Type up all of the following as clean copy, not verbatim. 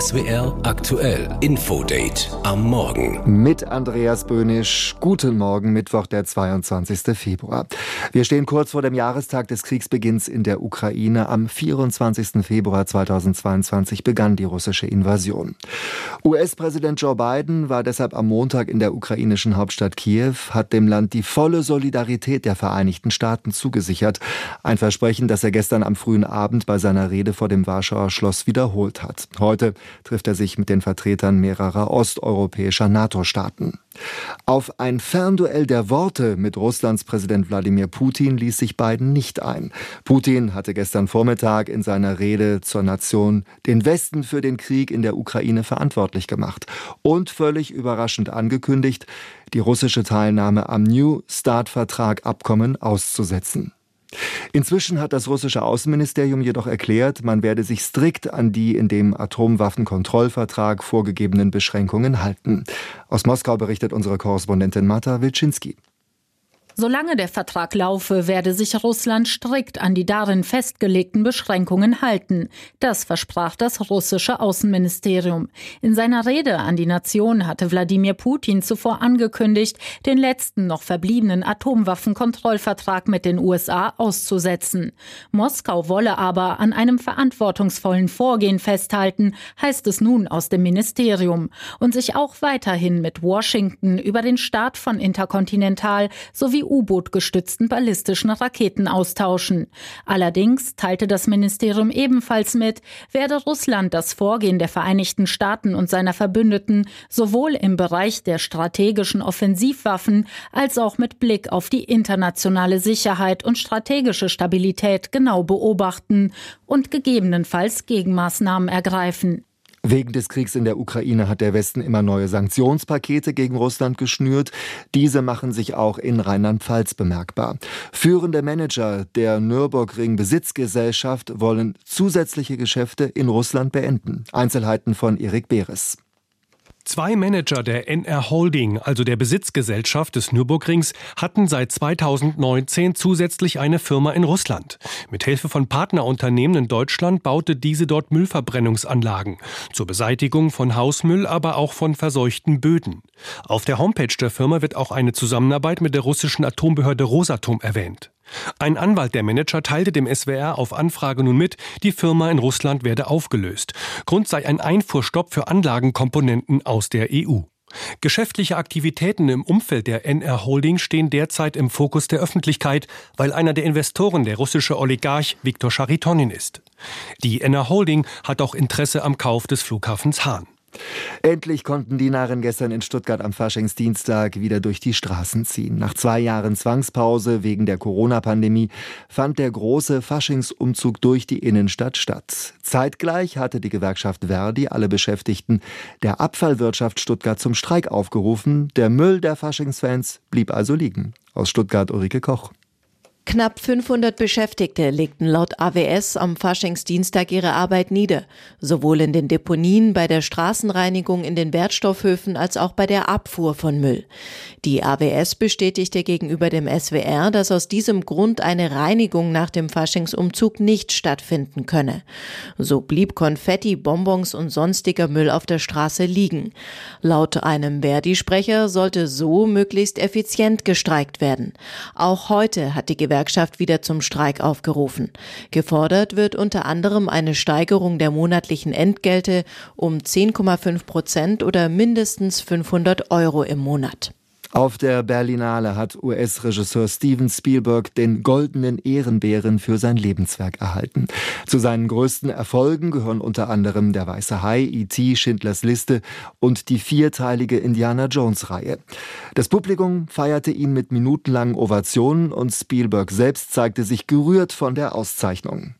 SWR aktuell Infodate am Morgen. Mit Andreas Böhnisch. Guten Morgen, Mittwoch, der 22. Februar. Wir stehen kurz vor dem Jahrestag des Kriegsbeginns in der Ukraine. Am 24. Februar 2022 begann die russische Invasion. US-Präsident Joe Biden war deshalb am Montag in der ukrainischen Hauptstadt Kiew, hat dem Land die volle Solidarität der Vereinigten Staaten zugesichert. Ein Versprechen, das er gestern am frühen Abend bei seiner Rede vor dem Warschauer Schloss wiederholt hat. Heute trifft er sich mit den Vertretern mehrerer osteuropäischer NATO-Staaten. Auf ein Fernduell der Worte mit Russlands Präsident Wladimir Putin ließ sich Biden nicht ein. Putin hatte gestern Vormittag in seiner Rede zur Nation den Westen für den Krieg in der Ukraine verantwortlich gemacht und völlig überraschend angekündigt, die russische Teilnahme am New START-Vertrag-Abkommen auszusetzen. Inzwischen hat das russische Außenministerium jedoch erklärt, man werde sich strikt an die in dem Atomwaffenkontrollvertrag vorgegebenen Beschränkungen halten. Aus Moskau berichtet unsere Korrespondentin Marta Wilczynski. Solange der Vertrag laufe, werde sich Russland strikt an die darin festgelegten Beschränkungen halten. Das versprach das russische Außenministerium. In seiner Rede an die Nation hatte Wladimir Putin zuvor angekündigt, den letzten noch verbliebenen Atomwaffenkontrollvertrag mit den USA auszusetzen. Moskau wolle aber an einem verantwortungsvollen Vorgehen festhalten, heißt es nun aus dem Ministerium, und sich auch weiterhin mit Washington über den Start von Interkontinental sowie U-Boot-gestützten ballistischen Raketen austauschen. Allerdings teilte das Ministerium ebenfalls mit, werde Russland das Vorgehen der Vereinigten Staaten und seiner Verbündeten sowohl im Bereich der strategischen Offensivwaffen als auch mit Blick auf die internationale Sicherheit und strategische Stabilität genau beobachten und gegebenenfalls Gegenmaßnahmen ergreifen. Wegen des Kriegs in der Ukraine hat der Westen immer neue Sanktionspakete gegen Russland geschnürt. Diese machen sich auch in Rheinland-Pfalz bemerkbar. Führende Manager der Nürburgring Besitzgesellschaft wollen zusätzliche Geschäfte in Russland beenden. Einzelheiten von Erik Beres. 2 Manager der NR Holding, also der Besitzgesellschaft des Nürburgrings, hatten seit 2019 zusätzlich eine Firma in Russland. Mit Hilfe von Partnerunternehmen in Deutschland baute diese dort Müllverbrennungsanlagen. Zur Beseitigung von Hausmüll, aber auch von verseuchten Böden. Auf der Homepage der Firma wird auch eine Zusammenarbeit mit der russischen Atombehörde Rosatom erwähnt. Ein Anwalt der Manager teilte dem SWR auf Anfrage nun mit, die Firma in Russland werde aufgelöst. Grund sei ein Einfuhrstopp für Anlagenkomponenten aus der EU. Geschäftliche Aktivitäten im Umfeld der NR Holding stehen derzeit im Fokus der Öffentlichkeit, weil einer der Investoren der russische Oligarch Viktor Charitonin ist. Die NR Holding hat auch Interesse am Kauf des Flughafens Hahn. Endlich konnten die Narren gestern in Stuttgart am Faschingsdienstag wieder durch die Straßen ziehen. Nach 2 Jahren Zwangspause wegen der Corona-Pandemie fand der große Faschingsumzug durch die Innenstadt statt. Zeitgleich hatte die Gewerkschaft Verdi alle Beschäftigten der Abfallwirtschaft Stuttgart zum Streik aufgerufen. Der Müll der Faschingsfans blieb also liegen. Aus Stuttgart Ulrike Koch. Knapp 500 Beschäftigte legten laut AWS am Faschingsdienstag ihre Arbeit nieder, sowohl in den Deponien, bei der Straßenreinigung, in den Wertstoffhöfen als auch bei der Abfuhr von Müll. Die AWS bestätigte gegenüber dem SWR, dass aus diesem Grund eine Reinigung nach dem Faschingsumzug nicht stattfinden könne. So blieb Konfetti, Bonbons und sonstiger Müll auf der Straße liegen. Laut einem Verdi-Sprecher sollte so möglichst effizient gestreikt werden. Auch heute hat die Gewerkschaft wieder zum Streik aufgerufen. Gefordert wird unter anderem eine Steigerung der monatlichen Entgelte um 10,5% oder mindestens 500 € im Monat. Auf der Berlinale hat US-Regisseur Steven Spielberg den Goldenen Ehrenbären für sein Lebenswerk erhalten. Zu seinen größten Erfolgen gehören unter anderem Der weiße Hai, E.T., Schindlers Liste und die 4-teilige Indiana-Jones-Reihe. Das Publikum feierte ihn mit minutenlangen Ovationen und Spielberg selbst zeigte sich gerührt von der Auszeichnung.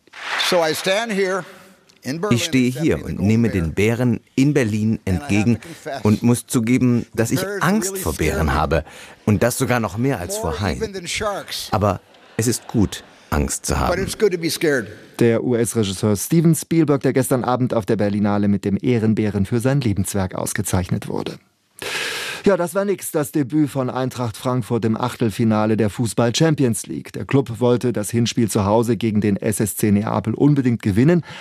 Ich stehe hier und nehme den Bären in Berlin entgegen und muss zugeben, dass ich Angst vor Bären habe. Und das sogar noch mehr als vor Haien. Aber es ist gut, Angst zu haben. Der US-Regisseur Steven Spielberg, der gestern Abend auf der Berlinale mit dem Ehrenbären für sein Lebenswerk ausgezeichnet wurde. Ja, das war nix, das Debüt von Eintracht Frankfurt im Achtelfinale der Fußball-Champions League. Der Club wollte das Hinspiel zu Hause gegen den SSC Neapel unbedingt gewinnen.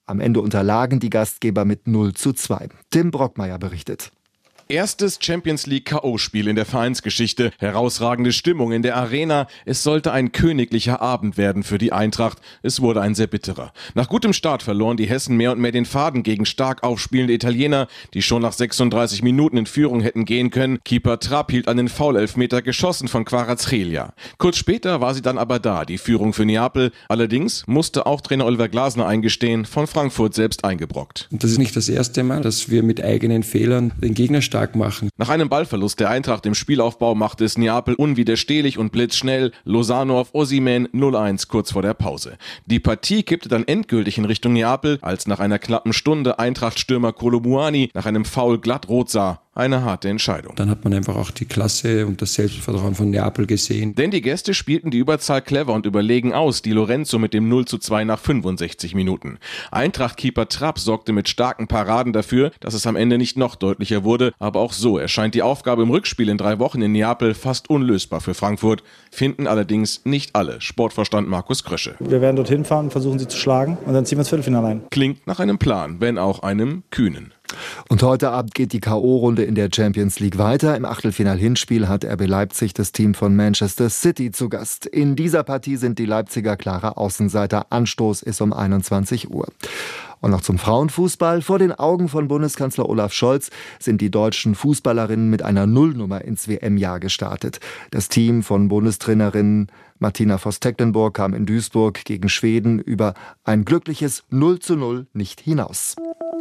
Am Ende unterlagen die Gastgeber mit 0:2. Tim Brockmeier berichtet. Erstes Champions-League-K.O.-Spiel in der Vereinsgeschichte. Herausragende Stimmung in der Arena. Es sollte ein königlicher Abend werden für die Eintracht. Es wurde ein sehr bitterer. Nach gutem Start verloren die Hessen mehr und mehr den Faden gegen stark aufspielende Italiener, die schon nach 36 Minuten in Führung hätten gehen können. Keeper Trapp hielt an den Foul-Elfmeter geschossen von Kvaratskhelia. Kurz später war sie dann aber da, die Führung für Neapel. Allerdings musste auch Trainer Oliver Glasner eingestehen, von Frankfurt selbst eingebrockt. Und das ist nicht das erste Mal, dass wir mit eigenen Fehlern den Gegner stark machen. Nach einem Ballverlust der Eintracht im Spielaufbau machte es Neapel unwiderstehlich und blitzschnell. Lozano auf Osimhen 0:1 kurz vor der Pause. Die Partie kippte dann endgültig in Richtung Neapel, als nach einer knappen Stunde Eintracht-Stürmer Kolo Muani nach einem Foul glatt rot sah. Eine harte Entscheidung. Dann hat man einfach auch die Klasse und das Selbstvertrauen von Neapel gesehen. Denn die Gäste spielten die Überzahl clever und überlegen aus. Di Lorenzo mit dem 0:2 nach 65 Minuten. Eintracht-Keeper Trapp sorgte mit starken Paraden dafür, dass es am Ende nicht noch deutlicher wurde. Aber auch so erscheint die Aufgabe im Rückspiel in 3 Wochen in Neapel fast unlösbar für Frankfurt. Finden allerdings nicht alle. Sportvorstand Markus Krösche. Wir werden dorthin fahren, versuchen sie zu schlagen und dann ziehen wir ins Viertelfinale ein. Klingt nach einem Plan, wenn auch einem kühnen. Und heute Abend geht die K.O.-Runde in der Champions League weiter. Im Achtelfinal-Hinspiel hat RB Leipzig das Team von Manchester City zu Gast. In dieser Partie sind die Leipziger klare Außenseiter. Anstoß ist um 21 Uhr. Und noch zum Frauenfußball. Vor den Augen von Bundeskanzler Olaf Scholz sind die deutschen Fußballerinnen mit einer Nullnummer ins WM-Jahr gestartet. Das Team von Bundestrainerin Martina Voss-Tecklenburg kam in Duisburg gegen Schweden über ein glückliches 0:0 nicht hinaus.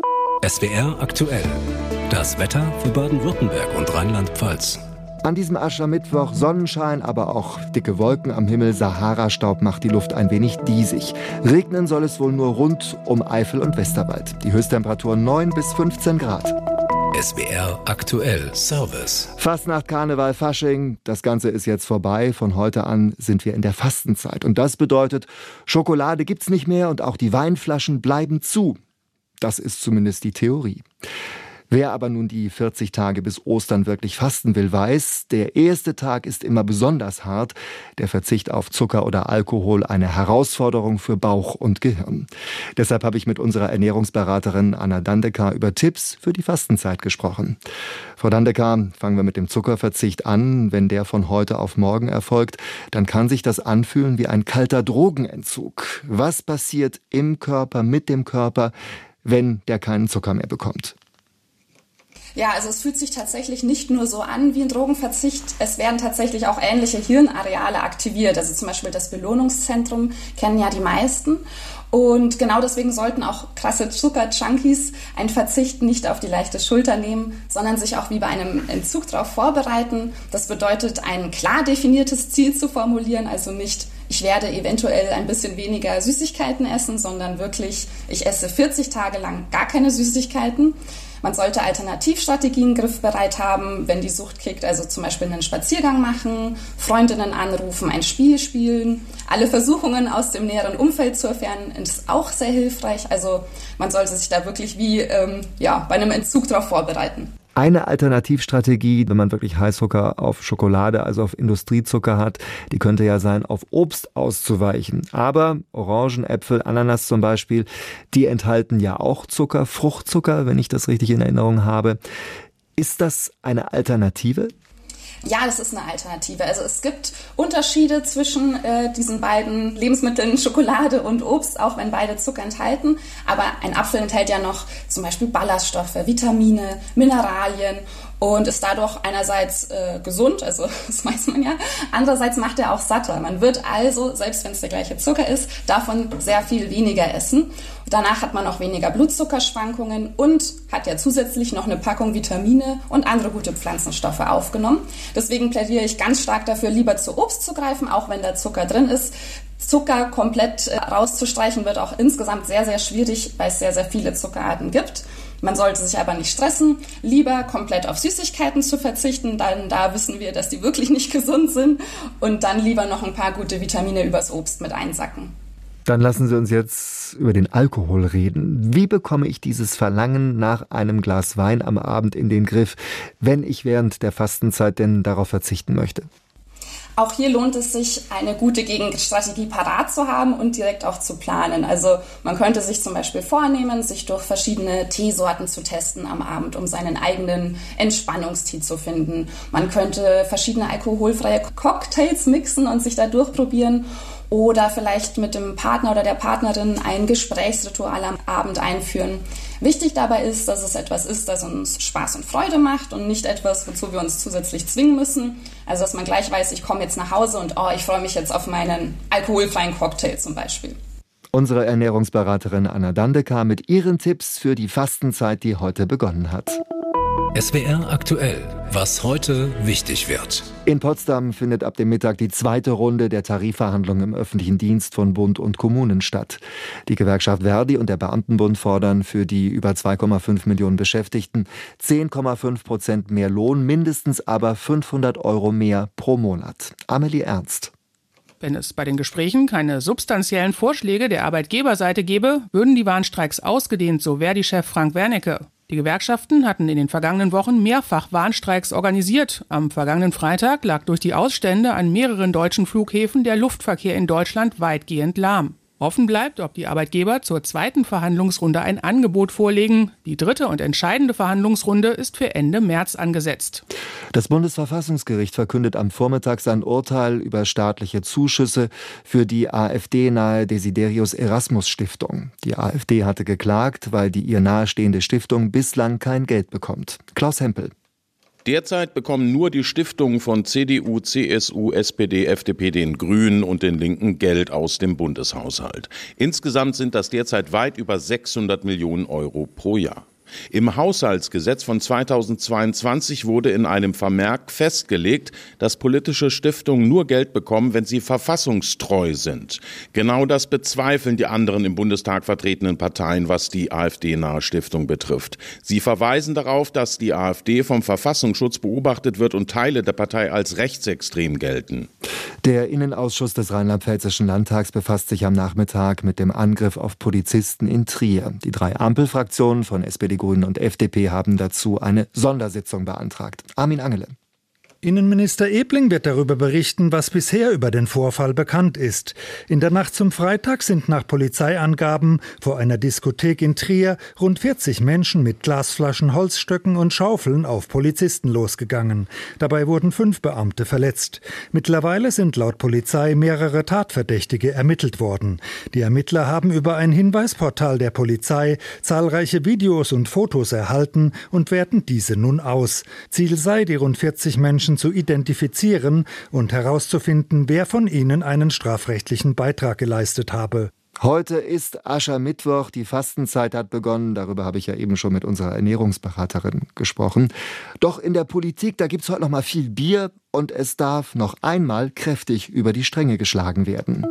SWR aktuell. Das Wetter für Baden-Württemberg und Rheinland-Pfalz. An diesem Aschermittwoch Sonnenschein, aber auch dicke Wolken am Himmel. Sahara-Staub macht die Luft ein wenig diesig. Regnen soll es wohl nur rund um Eifel und Westerwald. Die Höchsttemperatur 9 bis 15 Grad. SWR aktuell Service. Fastnacht, Karneval, Fasching, das Ganze ist jetzt vorbei. Von heute an sind wir in der Fastenzeit. Und das bedeutet, Schokolade gibt's nicht mehr und auch die Weinflaschen bleiben zu. Das ist zumindest die Theorie. Wer aber nun die 40 Tage bis Ostern wirklich fasten will, weiß, der erste Tag ist immer besonders hart. Der Verzicht auf Zucker oder Alkohol eine Herausforderung für Bauch und Gehirn. Deshalb habe ich mit unserer Ernährungsberaterin Anna Dandecker über Tipps für die Fastenzeit gesprochen. Frau Dandecker, fangen wir mit dem Zuckerverzicht an. Wenn der von heute auf morgen erfolgt, dann kann sich das anfühlen wie ein kalter Drogenentzug. Was passiert im Körper, mit dem Körper, wenn der keinen Zucker mehr bekommt? Ja, also es fühlt sich tatsächlich nicht nur so an wie ein Drogenverzicht. Es werden tatsächlich auch ähnliche Hirnareale aktiviert. Also zum Beispiel das Belohnungszentrum kennen ja die meisten. Und genau deswegen sollten auch krasse Zucker-Junkies einen Verzicht nicht auf die leichte Schulter nehmen, sondern sich auch wie bei einem Entzug darauf vorbereiten. Das bedeutet, ein klar definiertes Ziel zu formulieren, also nicht, ich werde eventuell ein bisschen weniger Süßigkeiten essen, sondern wirklich, ich esse 40 Tage lang gar keine Süßigkeiten. Man sollte Alternativstrategien griffbereit haben, wenn die Sucht kickt, also zum Beispiel einen Spaziergang machen, Freundinnen anrufen, ein Spiel spielen. Alle Versuchungen aus dem näheren Umfeld zu entfernen, ist auch sehr hilfreich. Also man sollte sich da wirklich wie bei einem Entzug darauf vorbereiten. Eine Alternativstrategie, wenn man wirklich Heißhunger auf Schokolade, also auf Industriezucker hat, die könnte ja sein, auf Obst auszuweichen. Aber Orangen, Äpfel, Ananas zum Beispiel, die enthalten ja auch Zucker, Fruchtzucker, wenn ich das richtig in Erinnerung habe. Ist das eine Alternative? Ja, das ist eine Alternative. Also es gibt Unterschiede zwischen diesen beiden Lebensmitteln, Schokolade und Obst, auch wenn beide Zucker enthalten. Aber ein Apfel enthält ja noch zum Beispiel Ballaststoffe, Vitamine, Mineralien und ist dadurch einerseits gesund, also das weiß man ja. Andererseits macht er auch satter. Man wird also, selbst wenn es der gleiche Zucker ist, davon sehr viel weniger essen. Danach hat man auch weniger Blutzuckerschwankungen und hat ja zusätzlich noch eine Packung Vitamine und andere gute Pflanzenstoffe aufgenommen. Deswegen plädiere ich ganz stark dafür, lieber zu Obst zu greifen, auch wenn da Zucker drin ist. Zucker komplett rauszustreichen wird auch insgesamt sehr, sehr schwierig, weil es sehr, sehr viele Zuckerarten gibt. Man sollte sich aber nicht stressen, lieber komplett auf Süßigkeiten zu verzichten, denn da wissen wir, dass die wirklich nicht gesund sind und dann lieber noch ein paar gute Vitamine übers Obst mit einsacken. Dann lassen Sie uns jetzt über den Alkohol reden. Wie bekomme ich dieses Verlangen nach einem Glas Wein am Abend in den Griff, wenn ich während der Fastenzeit denn darauf verzichten möchte? Auch hier lohnt es sich, eine gute Gegenstrategie parat zu haben und direkt auch zu planen. Also man könnte sich zum Beispiel vornehmen, sich durch verschiedene Teesorten zu testen am Abend, um seinen eigenen Entspannungstee zu finden. Man könnte verschiedene alkoholfreie Cocktails mixen und sich da durchprobieren. Oder vielleicht mit dem Partner oder der Partnerin ein Gesprächsritual am Abend einführen. Wichtig dabei ist, dass es etwas ist, das uns Spaß und Freude macht und nicht etwas, wozu wir uns zusätzlich zwingen müssen. Also dass man gleich weiß, ich komme jetzt nach Hause und ich freue mich jetzt auf meinen alkoholfreien Cocktail zum Beispiel. Unsere Ernährungsberaterin Anna Dandekar mit ihren Tipps für die Fastenzeit, die heute begonnen hat. SWR aktuell, was heute wichtig wird. In Potsdam findet ab dem Mittag die zweite Runde der Tarifverhandlungen im öffentlichen Dienst von Bund und Kommunen statt. Die Gewerkschaft Verdi und der Beamtenbund fordern für die über 2,5 Millionen Beschäftigten 10,5% mehr Lohn, mindestens aber 500 € mehr pro Monat. Amelie Ernst. Wenn es bei den Gesprächen keine substanziellen Vorschläge der Arbeitgeberseite gäbe, würden die Warnstreiks ausgedehnt, so Verdi-Chef Frank Wernicke. Die Gewerkschaften hatten in den vergangenen Wochen mehrfach Warnstreiks organisiert. Am vergangenen Freitag lag durch die Ausstände an mehreren deutschen Flughäfen der Luftverkehr in Deutschland weitgehend lahm. Offen bleibt, ob die Arbeitgeber zur zweiten Verhandlungsrunde ein Angebot vorlegen. Die dritte und entscheidende Verhandlungsrunde ist für Ende März angesetzt. Das Bundesverfassungsgericht verkündet am Vormittag sein Urteil über staatliche Zuschüsse für die AfD-nahe Desiderius Erasmus Stiftung. Die AfD hatte geklagt, weil die ihr nahestehende Stiftung bislang kein Geld bekommt. Klaus Hempel. Derzeit bekommen nur die Stiftungen von CDU, CSU, SPD, FDP, den Grünen und den Linken Geld aus dem Bundeshaushalt. Insgesamt sind das derzeit weit über 600 Millionen € pro Jahr. Im Haushaltsgesetz von 2022 wurde in einem Vermerk festgelegt, dass politische Stiftungen nur Geld bekommen, wenn sie verfassungstreu sind. Genau das bezweifeln die anderen im Bundestag vertretenen Parteien, was die AfD-nahe Stiftung betrifft. Sie verweisen darauf, dass die AfD vom Verfassungsschutz beobachtet wird und Teile der Partei als rechtsextrem gelten. Der Innenausschuss des Rheinland-Pfälzischen Landtags befasst sich am Nachmittag mit dem Angriff auf Polizisten in Trier. Die 3 Ampelfraktionen von SPD, Grünen und FDP haben dazu eine Sondersitzung beantragt. Armin Angele. Innenminister Ebling wird darüber berichten, was bisher über den Vorfall bekannt ist. In der Nacht zum Freitag sind nach Polizeiangaben vor einer Diskothek in Trier rund 40 Menschen mit Glasflaschen, Holzstöcken und Schaufeln auf Polizisten losgegangen. Dabei wurden 5 Beamte verletzt. Mittlerweile sind laut Polizei mehrere Tatverdächtige ermittelt worden. Die Ermittler haben über ein Hinweisportal der Polizei zahlreiche Videos und Fotos erhalten und werten diese nun aus. Ziel sei, die rund 40 Menschen zu identifizieren und herauszufinden, wer von ihnen einen strafrechtlichen Beitrag geleistet habe. Heute ist Aschermittwoch, die Fastenzeit hat begonnen, darüber habe ich ja eben schon mit unserer Ernährungsberaterin gesprochen. Doch in der Politik, da gibt es heute noch mal viel Bier und es darf noch einmal kräftig über die Stränge geschlagen werden.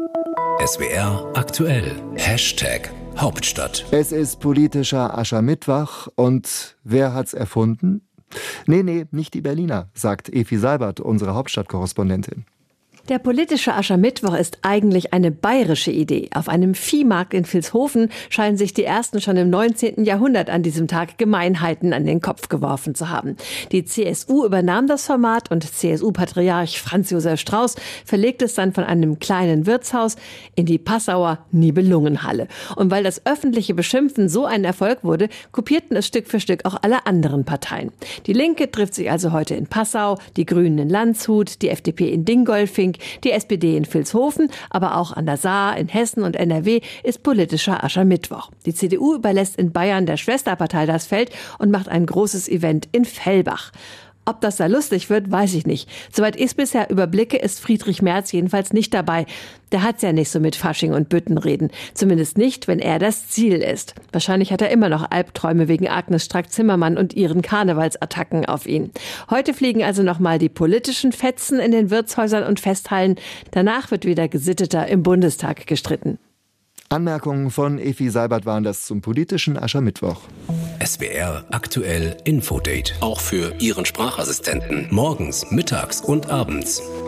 SWR aktuell. #Hauptstadt. Es ist politischer Aschermittwoch und wer hat's erfunden? Nee, nicht die Berliner, sagt Efi Seibert, unsere Hauptstadtkorrespondentin. Der politische Aschermittwoch ist eigentlich eine bayerische Idee. Auf einem Viehmarkt in Vilshofen scheinen sich die Ersten schon im 19. Jahrhundert an diesem Tag Gemeinheiten an den Kopf geworfen zu haben. Die CSU übernahm das Format und CSU-Patriarch Franz Josef Strauß verlegte es dann von einem kleinen Wirtshaus in die Passauer Nibelungenhalle. Und weil das öffentliche Beschimpfen so ein Erfolg wurde, kopierten es Stück für Stück auch alle anderen Parteien. Die Linke trifft sich also heute in Passau, die Grünen in Landshut, die FDP in Dingolfing, die SPD in Vilshofen, aber auch an der Saar, in Hessen und NRW ist politischer Aschermittwoch. Die CDU überlässt in Bayern der Schwesterpartei das Feld und macht ein großes Event in Fellbach. Ob das da lustig wird, weiß ich nicht. Soweit ich es bisher überblicke, ist Friedrich Merz jedenfalls nicht dabei. Der hat's ja nicht so mit Fasching und Büttenreden. Zumindest nicht, wenn er das Ziel ist. Wahrscheinlich hat er immer noch Albträume wegen Agnes Strack-Zimmermann und ihren Karnevalsattacken auf ihn. Heute fliegen also nochmal die politischen Fetzen in den Wirtshäusern und Festhallen. Danach wird wieder gesitteter im Bundestag gestritten. Anmerkungen von Efi Seibert waren das zum politischen Aschermittwoch. SWR aktuell Infodate. Auch für Ihren Sprachassistenten. Morgens, mittags und abends.